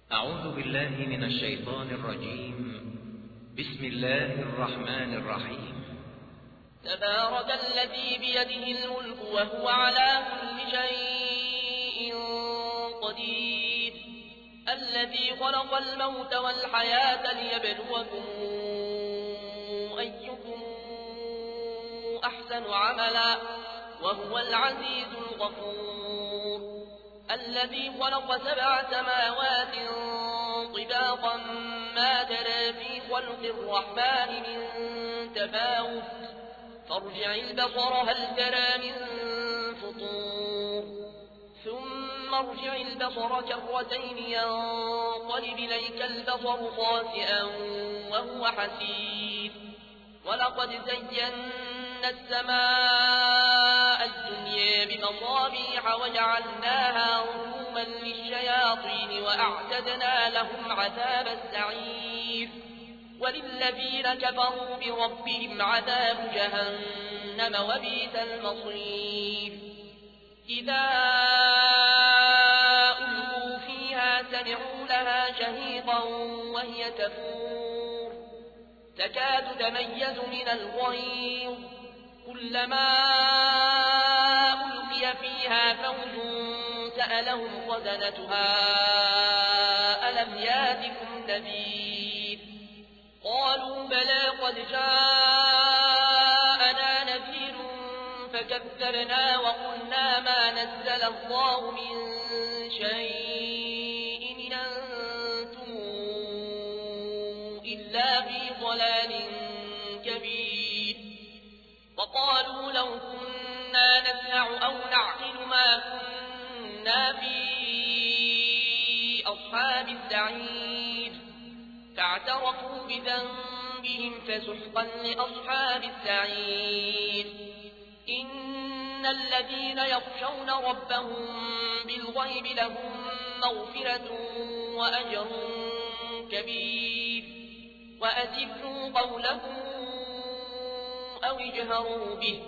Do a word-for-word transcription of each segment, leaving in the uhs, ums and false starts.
أعوذ بالله من الشيطان الرجيم. بسم الله الرحمن الرحيم. تبارك الذي بيده الملك وهو على كل شيء قدير، الذي خلق الموت والحياة ليبلوكم أيكم أحسن عملا وهو العزيز الغفور، الذي خلق سبع سماوات طباقا ما ترى في خلق الرحمن من تفاوت، فارجع البصر هل ترى من فطور، ثم ارجع البصر كرتين ينقلب إليك البصر خاسئا وهو حسير، ولقد زينا السماء الدنيا بمصابيح وجعلناها رجوما للشياطين وأعتدنا لهم عذاب السعير، وللذين كفروا بربهم عذاب جهنم وبئس المصير. إذا ألقوا فيها سمعوا لها شهيقا وهي تفور، تكاد تميز من الغيظ، كلما ألقي فيها فوج سألهم خزنتها ألم ياتكم نذير، قالوا بلى قد جاءنا نذير فكذبنا وقلنا ما نزل الله من شيء إن أنتم إلا في ضلال كبير، وقالوا لو كنا نسمع أو نعقل ما كنا في أصحاب السعير، فاعترفوا بذنبهم فسحقا لأصحاب السعير. إن الذين يخشون ربهم بالغيب لهم مغفرة وأجر كبير، وأسروا قولكم أو اجهروا به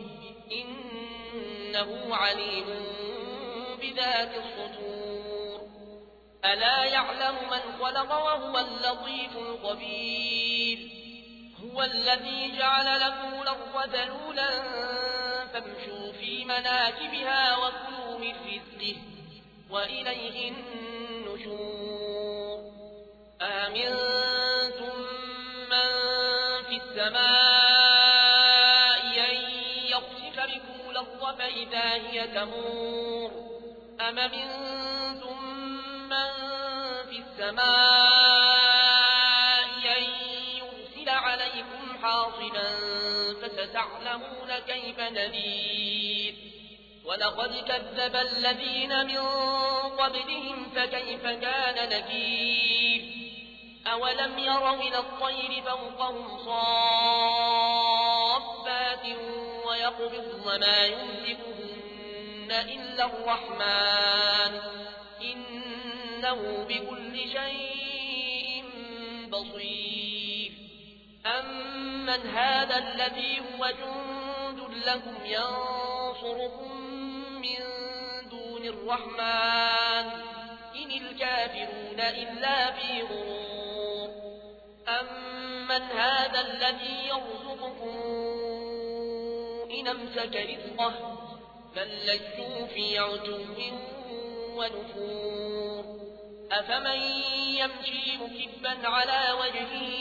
إنه عليم بذات الصدور. ألا يعلم من خلق وهو اللطيف الخبير، هو الذي جعل لكم الأرض ذلولا فامشوا في مناكبها وكلوا من رزقه وإليه النشور. آمنتم من في السماء أن يخسف بكم الأرض فإذا هي تمور، أم منتم من في السماء أن يرسل عليكم حاصبا فستعلمون كيف نذير. ولقد كذب الذين من قبلهم فكيف كان نكير. أولم يروا إلى الطير فوقهم صافات ويقبضن ما يمسكهن إلا الرحمن إنه بكل شيء بصير. أمن هذا الذي هو جند لكم ينصركم من دون الرحمن إن الكافرون إلا في غرور. أمن هذا الذي يرزقكم إن أمسك رزقه بل لجوا في عتو ونفور. أفمن يمشي مكبا على وجهه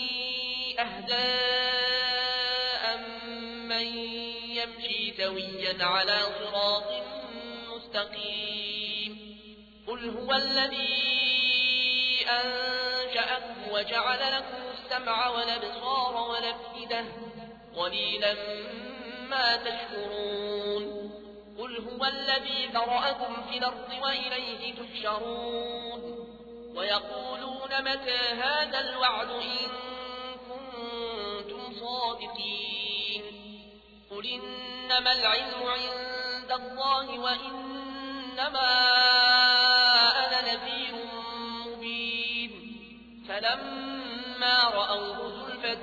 أهدى أمن يمشي سويا على صراط مستقيم. قل هو الذي أنشأكم وجعل لكم السمع والأبصار والأفئدة قليلا ما تشكرون. قل هو الذي ذرأكم في الأرض وإليه تحشرون. ويقولون متى هذا الوعد إن كنتم صادقين. قل إنما العلم عند الله وإنما أنا نذير مبين. فلما رأوه زلفة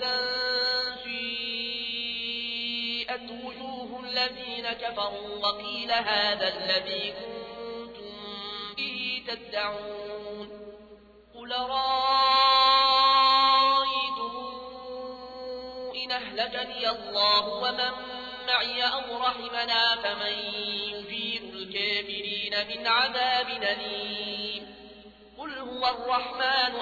سيئت وجوه الذين كفروا وقيل هذا الذي كنتم به تدعون. رأيتم إن أهلكني الله ومن معي أو رحمنا فمن يجير الكافرين من عذاب أليم قل هو الرحمن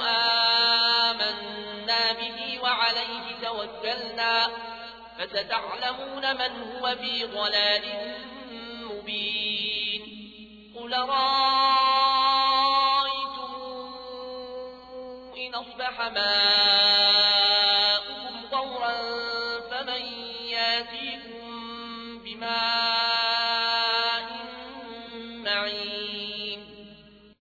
آمنا به وعليه توكلنا فستعلمون من هو في ضلال مبين قل رأيتم إن أصبح ماء